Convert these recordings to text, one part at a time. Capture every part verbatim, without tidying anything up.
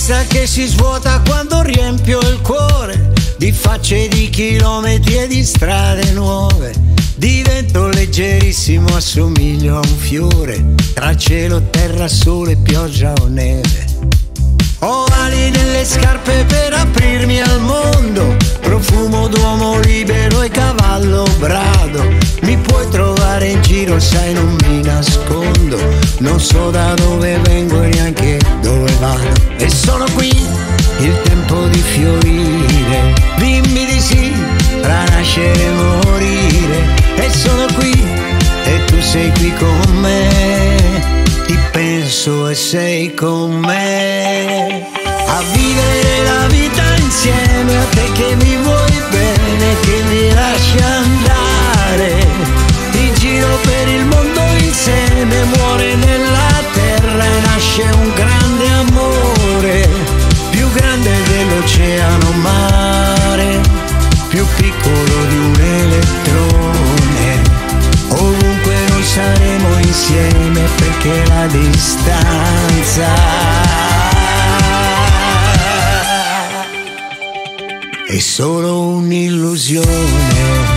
tristezza che si svuota quando riempio il cuore di facce, di chilometri e di strade nuove. Divento leggerissimo, assomiglio a un fiore, tra cielo, terra, sole, pioggia o neve. Ho ali nelle scarpe per aprirmi al mondo, profumo d'uomo libero e cavallo brado. Mi puoi trovare in giro, sai, non mi nascondo, non so da dove vengo e neanche dove vado. E sono qui, il tempo di fiorire, dimmi di sì, tra nascere e morire. E sono qui, e tu sei qui con me, ti penso e sei con me. A vivere la vita insieme a te che mi vuoi bene, che mi lasci andare. Ti giro per il mondo insieme, muore nella terra e nasce un grande amore, più grande dell'oceano mare, più piccolo di un elettrone. Ovunque noi saremo insieme perché la distanza è solo un'illusione.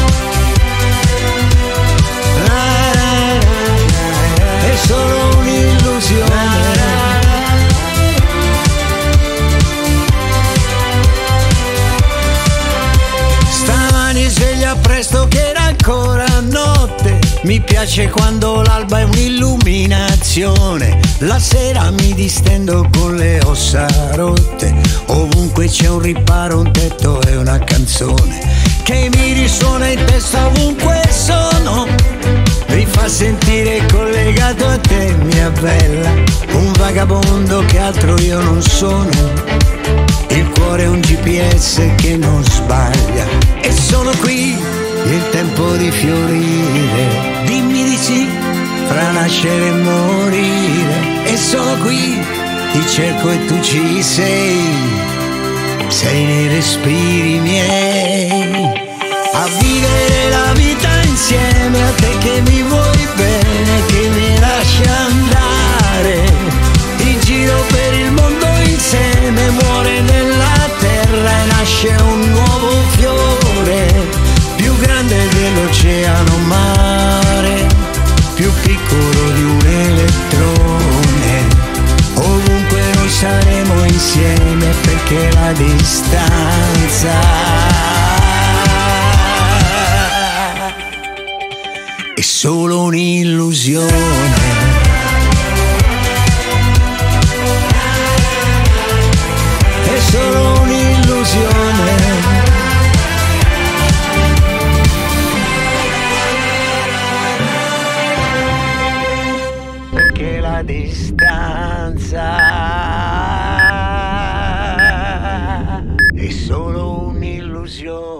È solo un'illusione. Stamani sveglia presto che era ancora notte. Mi piace quando l'alba è un'illuminazione. La sera mi distendo con le ossa rotte. Ovunque c'è un riparo, un tetto e una canzone che mi risuona in testa ovunque sono. Mi fa sentire collegato a te, mia bella, un vagabondo che altro io non sono. Il cuore è un G P S che non sbaglia. E sono qui, il tempo di fiorire, dimmi di sì, fra nascere e morire. E sono qui, ti cerco e tu ci sei, sei nei respiri miei. A vivere la vita insieme a te che mi vuoi bene, che mi lasci andare. Ti giro per il mondo insieme, muore nella terra e nasce un nuovo fiore, più grande dell'oceano mare, più piccolo di un elettrone. Ovunque noi saremo insieme perché la distanza è solo un'illusione. È solo un'illusione. Perché la distanza è solo un'illusione.